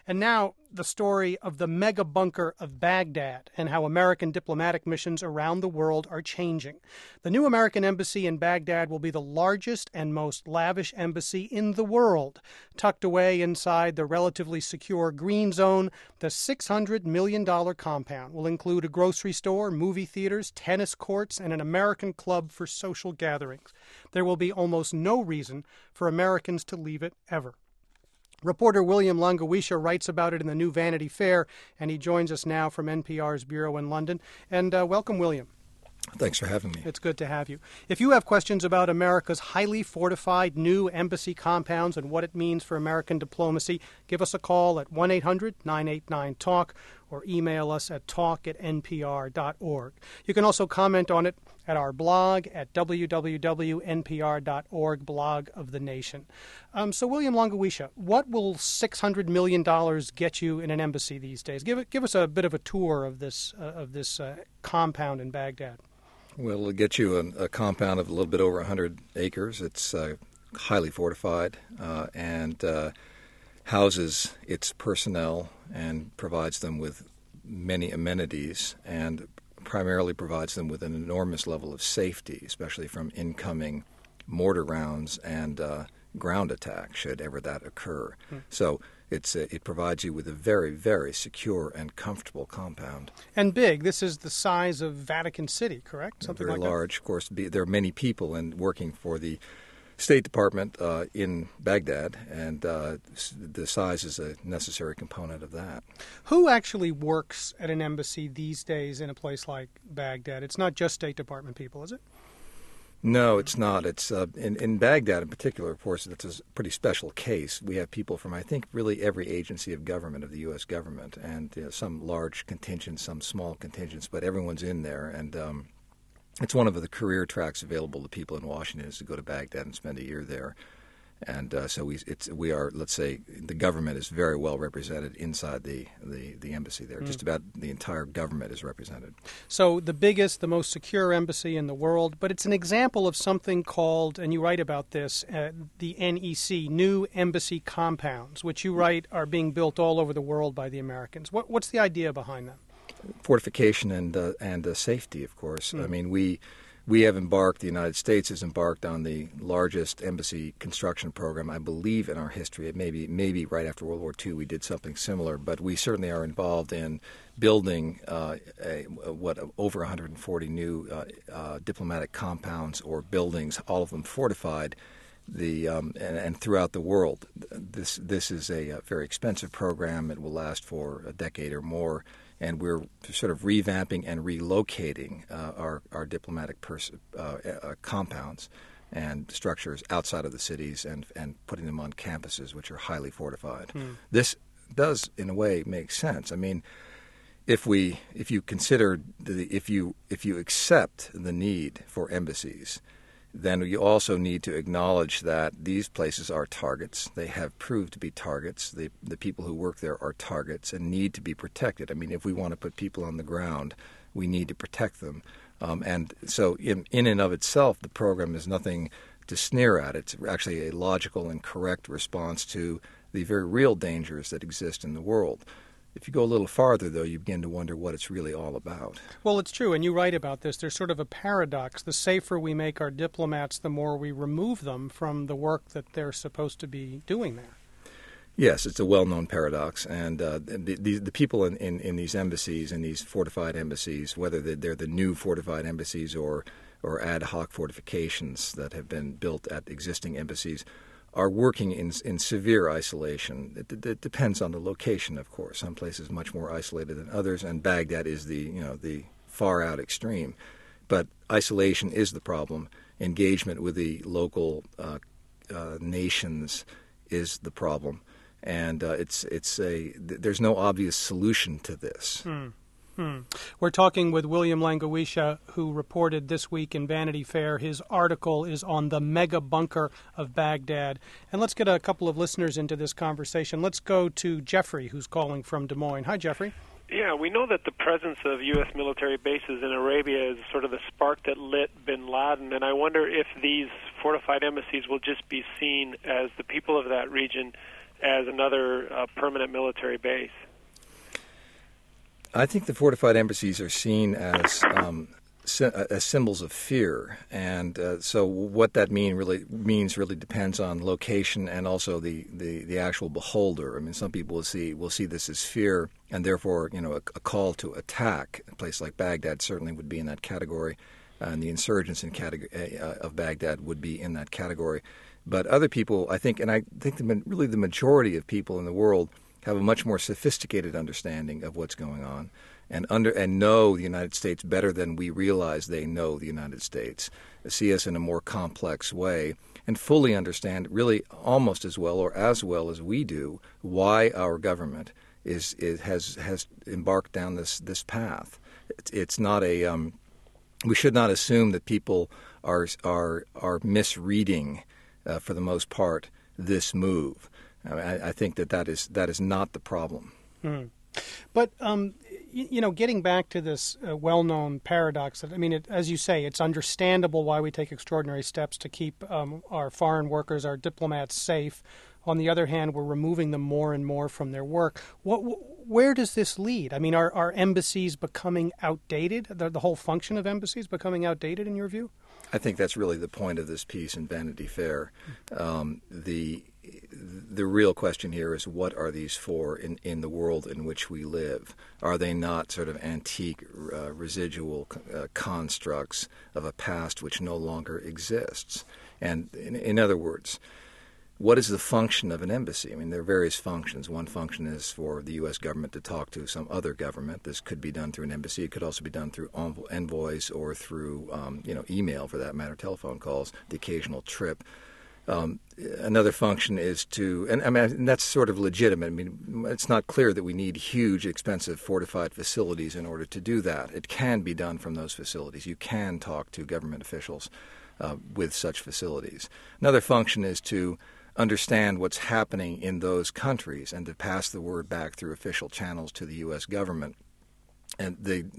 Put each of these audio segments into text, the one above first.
And now the story of the mega bunker of Baghdad and how American diplomatic missions around the world are changing. The new American embassy in Baghdad will be the largest and most lavish embassy in the world. Tucked away inside the relatively secure Green Zone, the $600 million compound will include a grocery store, movie theaters, tennis courts, and an American club for social gatherings. There will be almost no reason for Americans to leave it ever. Reporter William Langewiesche writes about it in the new Vanity Fair, and he joins us now from NPR's bureau in London. And welcome, William. Thanks for having me. It's good to have you. If you have questions about America's highly fortified new embassy compounds and what it means for American diplomacy, give us a call at 1-800-989-TALK or email us at talk@npr.org. You can also comment on it at our blog at www.npr.org, Blog of the Nation. So, William Langewiesche, what will $600 million get you in an embassy these days? Give us a bit of a tour of this compound in Baghdad. Well, it'll get you a compound of a little bit over 100 acres. It's highly fortified and houses its personnel and provides them with many amenities and primarily provides them with an enormous level of safety, especially from incoming mortar rounds and ground attack, should ever that occur. So it provides you with a very, very secure and comfortable compound. And big. This is the size of Vatican City, correct? Something very like large. That? Of course, there are many people working for the State Department in Baghdad, and the size is a necessary component of that. Who actually works at an embassy these days in a place like Baghdad? It's not just State Department people, is it? No, it's not. It's in Baghdad in particular, of course, it's a pretty special case. We have people from, I think, really every agency of government of the U.S. government, and some large contingents, some small contingents, but everyone's in there, and it's one of the career tracks available to people in Washington is to go to Baghdad and spend a year there. And so we are, let's say, the government is very well represented inside the embassy there. Just about the entire government is represented. So the biggest, the most secure embassy in the world, but it's an example of something called, and you write about this, the NEC, New Embassy Compounds, which you write are being built all over the world by the Americans. What's the idea behind them? Fortification and safety, of course. I mean, we have embarked, the United States has embarked on the largest embassy construction program, I believe, in our history. It maybe right after World War II we did something similar, but we certainly are involved in building over 140 new diplomatic compounds or buildings, all of them fortified, and throughout the world. This is a very expensive program. It will last for a decade or more. And we're sort of revamping and relocating our diplomatic compounds and structures outside of the cities and putting them on campuses which are highly fortified. This does, in a way, make sense. I mean, if you consider if you accept the need for embassies, then you also need to acknowledge that these places are targets. They have proved to be targets. The people who work there are targets and need to be protected. I mean, if we want to put people on the ground, we need to protect them. And so in and of itself, the program is nothing to sneer at. It's actually a logical and correct response to the very real dangers that exist in the world. If you go a little farther, though, you begin to wonder what it's really all about. Well, it's true, and you write about this. There's sort of a paradox. The safer we make our diplomats, the more we remove them from the work that they're supposed to be doing there. Yes, it's a well-known paradox, and the people in these embassies, in these fortified embassies, whether they're the new fortified embassies or ad hoc fortifications that have been built at existing embassies, are working in severe isolation. It depends on the location, of course. Some places much more isolated than others, and Baghdad is the far out extreme. But isolation is the problem. Engagement with the local nations is the problem, and there's no obvious solution to this. We're talking with William Langewiesche, who reported this week in Vanity Fair. His article is on the mega bunker of Baghdad. And let's get a couple of listeners into this conversation. Let's go to Jeffrey, who's calling from Des Moines. Hi, Jeffrey. Yeah, we know that the presence of U.S. military bases in Arabia is sort of the spark that lit bin Laden, and I wonder if these fortified embassies will just be seen as the people of that region as another permanent military base? I think the fortified embassies are seen as symbols of fear, and so what that means really depends on location and also the actual beholder. I mean, some people will see this as fear, and therefore, a call to attack. A place like Baghdad certainly would be in that category, and the insurgents of Baghdad would be in that category. But other people, I think really the majority of people in the world have a much more sophisticated understanding of what's going on, and know the United States better than we realize they know the United States, see us in a more complex way, and fully understand, really almost as well or as well as we do, why our government has embarked down this path. It's not we should not assume that people are misreading, for the most part, this move. I think that is not the problem. Mm. But getting back to this well-known paradox, that as you say, it's understandable why we take extraordinary steps to keep our foreign workers, our diplomats, safe. On the other hand, we're removing them more and more from their work. Where does this lead? I mean, are embassies becoming outdated? The whole function of embassies becoming outdated, in your view? I think that's really the point of this piece in Vanity Fair. The real question here is, what are these for in the world in which we live? Are they not sort of antique, residual constructs of a past which no longer exists? And in other words, what is the function of an embassy? I mean, there are various functions. One function is for the U.S. government to talk to some other government. This could be done through an embassy. It could also be done through envoys or through email, for that matter, telephone calls, the occasional trip. Another function is and that's sort of legitimate. I mean, it's not clear that we need huge, expensive, fortified facilities in order to do that. It can be done from those facilities. You can talk to government officials with such facilities. Another function is to understand what's happening in those countries and to pass the word back through official channels to the U.S. government. And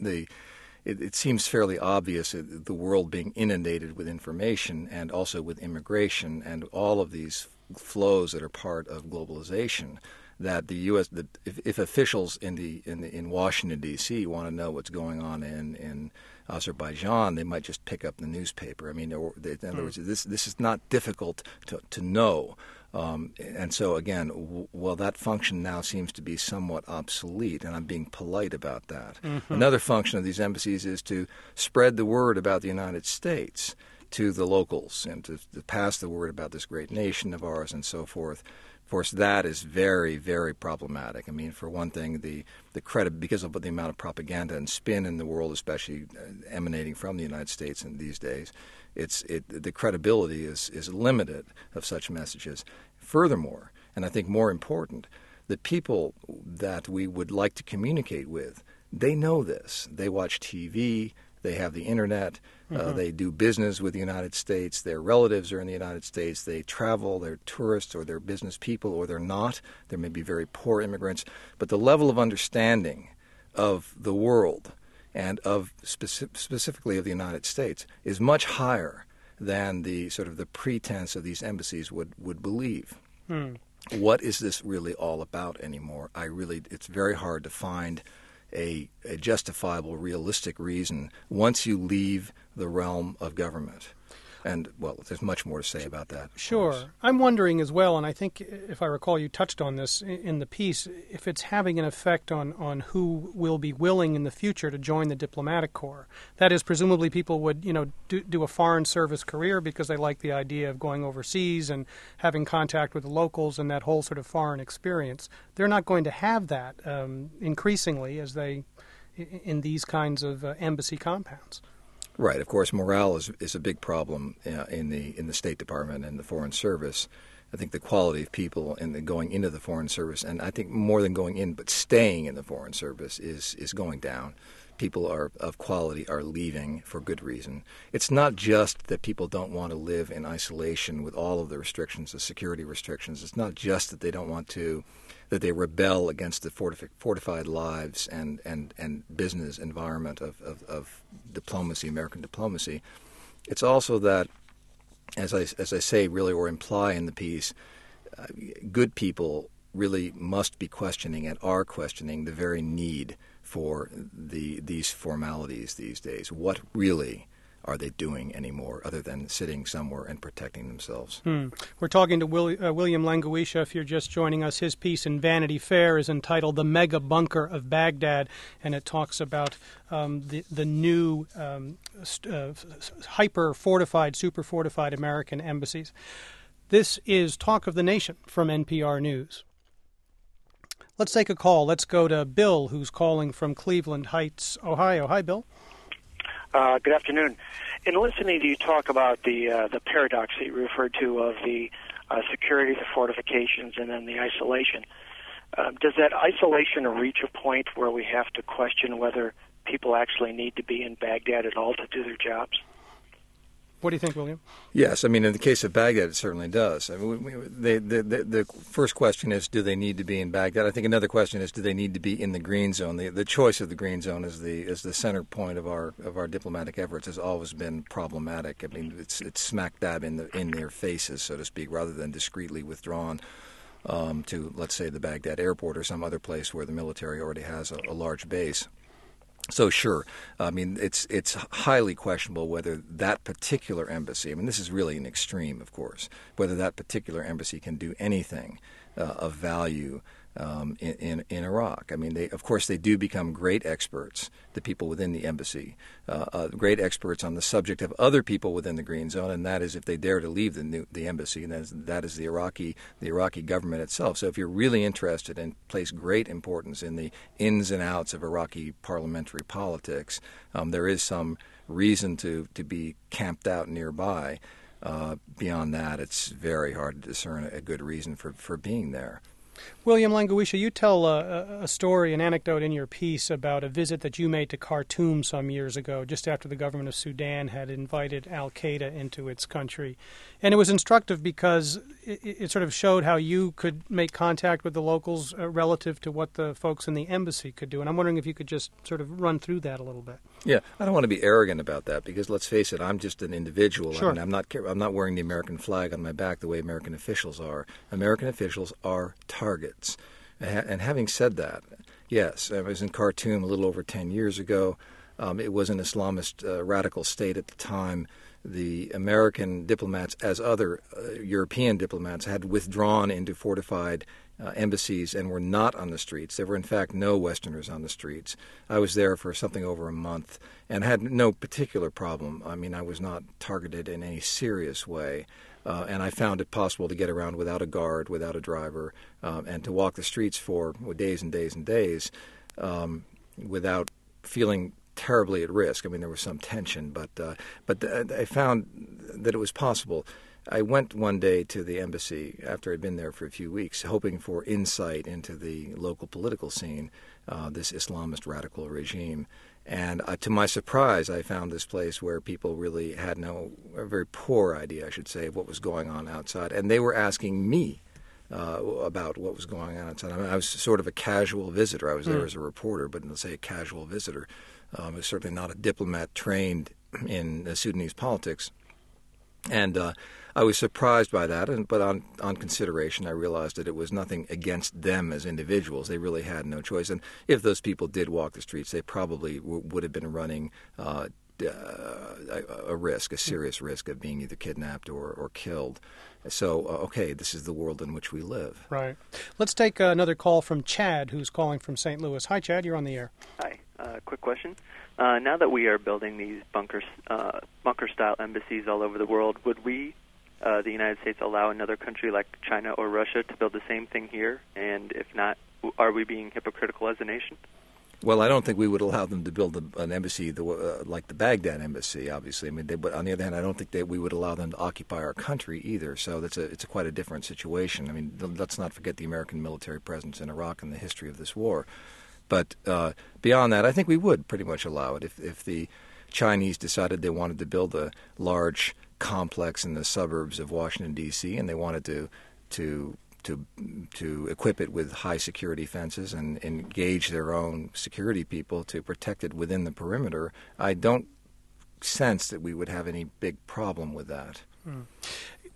it seems fairly obvious, the world being inundated with information and also with immigration and all of these flows that are part of globalization, that the U.S. If officials in Washington, D.C. want to know what's going on in Azerbaijan, they might just pick up the newspaper. I mean, in other words, this is not difficult to know. And so, again, well, that function now seems to be somewhat obsolete, and I'm being polite about that. Mm-hmm. Another function of these embassies is to spread the word about the United States to the locals and to pass the word about this great nation of ours and so forth. Of course, that is very, very problematic. I mean, for one thing, the credit, because of the amount of propaganda and spin in the world, especially emanating from the United States in these days, the credibility is limited of such messages. Furthermore, and I think more important, the people that we would like to communicate with, they know this. They watch TV. They have the internet. Mm-hmm. They do business with the United States. Their relatives are in the United States. They travel. They're tourists or they're business people or they're not. There may be very poor immigrants. But the level of understanding of the world and of specifically of the United States is much higher than the sort of the pretense of these embassies would believe. What is this really all about anymore? It's very hard to find a justifiable, realistic reason once you leave the realm of government. And, well, there's much more to say about that. Sure. I'm wondering as well, and I think, if I recall, you touched on this in the piece, if it's having an effect on who will be willing in the future to join the diplomatic corps. That is, presumably people would, do a foreign service career because they like the idea of going overseas and having contact with the locals and that whole sort of foreign experience. They're not going to have that increasingly in these kinds of embassy compounds. Right. Of course, morale is a big problem in the State Department and the Foreign Service. I think the quality of people going into the Foreign Service, and I think more than going in, but staying in the Foreign Service is going down. People of quality are leaving for good reason. It's not just that people don't want to live in isolation with all of the restrictions, the security restrictions. It's not just that they don't want to, that they rebel against the fortified lives and business environment of diplomacy, American diplomacy. It's also that, as I say really or imply in the piece, good people really must be questioning and are questioning the very need for these formalities these days. What really are they doing anymore other than sitting somewhere and protecting themselves? We're talking to William Langewiesche. If you're just joining us, his piece in Vanity Fair is entitled "The Mega Bunker of Baghdad," and it talks about the new hyper-fortified, super-fortified American embassies. This is Talk of the Nation from NPR News. Let's take a call. Let's go to Bill, who's calling from Cleveland Heights, Ohio. Hi, Bill. Good afternoon. In listening to you talk about the paradox that you referred to of the security, the fortifications, and then the isolation, does that isolation reach a point where we have to question whether people actually need to be in Baghdad at all to do their jobs? What do you think, William? Yes, I mean, in the case of Baghdad, it certainly does. I mean, the first question is, do they need to be in Baghdad? I think another question is, do they need to be in the green zone? The choice of the green zone is the center point of our diplomatic efforts has always been problematic. I mean, it's smack dab in their faces, so to speak, rather than discreetly withdrawn to, let's say, the Baghdad airport or some other place where the military already has a large base. So sure, I mean, it's highly questionable whether that particular embassy, I mean, this is really an extreme, of course, whether that particular embassy can do anything of value in Iraq. I mean, of course, they do become great experts, the people within the embassy, great experts on the subject of other people within the green zone, and that is if they dare to leave the embassy, and that is the Iraqi government itself. So if you're really interested and place great importance in the ins and outs of Iraqi parliamentary politics, there is some reason to be camped out nearby. Beyond that, it's very hard to discern a good reason for being there. William Langewiesche, you tell a story, an anecdote in your piece about a visit that you made to Khartoum some years ago, just after the government of Sudan had invited al-Qaeda into its country. And it was instructive because it sort of showed how you could make contact with the locals relative to what the folks in the embassy could do. And I'm wondering if you could just sort of run through that a little bit. Yeah, I don't want to be arrogant about that because let's face it, I'm just an individual. Sure. I mean, I'm not wearing the American flag on my back the way American officials are. American officials are targets. And having said that, yes, I was in Khartoum a little over 10 years ago. It was an Islamist radical state at the time. The American diplomats, as other European diplomats, had withdrawn into fortified embassies and were not on the streets. There were, in fact, no Westerners on the streets. I was there for something over a month and had no particular problem. I mean, I was not targeted in any serious way. And I found it possible to get around without a guard, without a driver, and to walk the streets for days and days and days without feeling terribly at risk. I mean, there was some tension, but I found that it was possible. I went one day to the embassy after I'd been there for a few weeks, hoping for insight into the local political scene, this Islamist radical regime. And to my surprise, I found this place where people really had a very poor idea, I should say, of what was going on outside. And they were asking me about what was going on outside. I mean, I was sort of a casual visitor. I was there as a reporter, but let's say a casual visitor. I was certainly not a diplomat trained in Sudanese politics. And I was surprised by that, but on consideration, I realized that it was nothing against them as individuals. They really had no choice. And if those people did walk the streets, they probably would have been running a serious risk of being either kidnapped or killed. So, okay, this is the world in which we live. Right. Let's take another call from Chad, who's calling from St. Louis. Hi, Chad, you're on the air. Hi. Quick question. Now that we are building these bunker-style embassies all over the world, would we, the United States, allow another country like China or Russia to build the same thing here? And if not, are we being hypocritical as a nation? Well, I don't think we would allow them to build an embassy like the Baghdad embassy, obviously. I mean, but on the other hand, I don't think that we would allow them to occupy our country either. So it's quite a different situation. I mean, let's not forget the American military presence in Iraq and the history of this war. But beyond that, I think we would pretty much allow it. If the Chinese decided they wanted to build a large complex in the suburbs of Washington, D.C., and they wanted to equip it with high security fences and engage their own security people to protect it within the perimeter, I don't sense that we would have any big problem with that.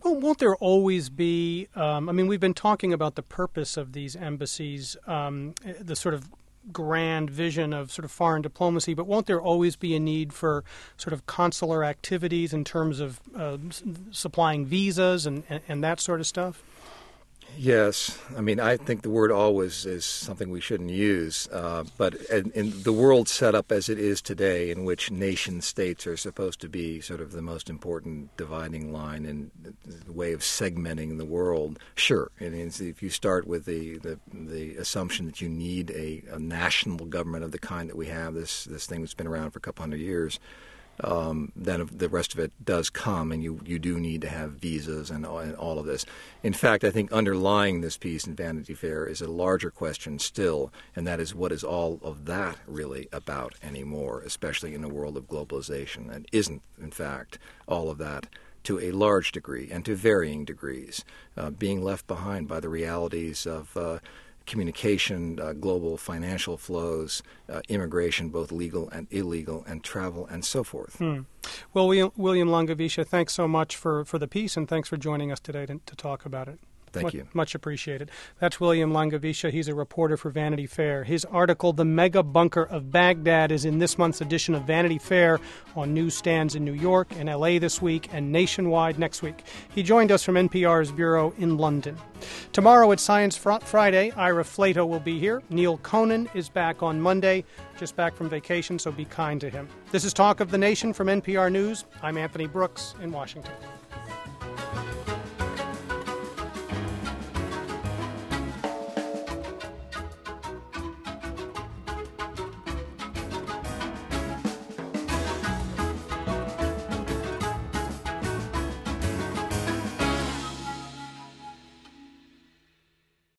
Well, won't there always be, we've been talking about the purpose of these embassies, the sort of grand vision of sort of foreign diplomacy, but won't there always be a need for sort of consular activities in terms of supplying visas and that sort of stuff? Yes. I think the word always is something we shouldn't use. But in the world set up as it is today, in which nation states are supposed to be sort of the most important dividing line and the way of segmenting the world, sure. If you start with the assumption that you need a national government of the kind that we have, this thing that's been around for a couple hundred years, then the rest of it does come, and you do need to have visas and all of this. In fact, I think underlying this piece in Vanity Fair is a larger question still, and that is, what is all of that really about anymore, especially in a world of globalization? And isn't, in fact, all of that to a large degree and to varying degrees being left behind by the realities of communication, global financial flows, immigration, both legal and illegal, and travel, and so forth. Well, William Langewiesche, thanks so much for the piece, and thanks for joining us today to talk about it. Thank you. Much appreciated. That's William Langewiesche. He's a reporter for Vanity Fair. His article, The Mega Bunker of Baghdad, is in this month's edition of Vanity Fair on newsstands in New York and L.A. this week and nationwide next week. He joined us from NPR's bureau in London. Tomorrow at Science Friday, Ira Flato will be here. Neil Conan is back on Monday, just back from vacation, so be kind to him. This is Talk of the Nation from NPR News. I'm Anthony Brooks in Washington.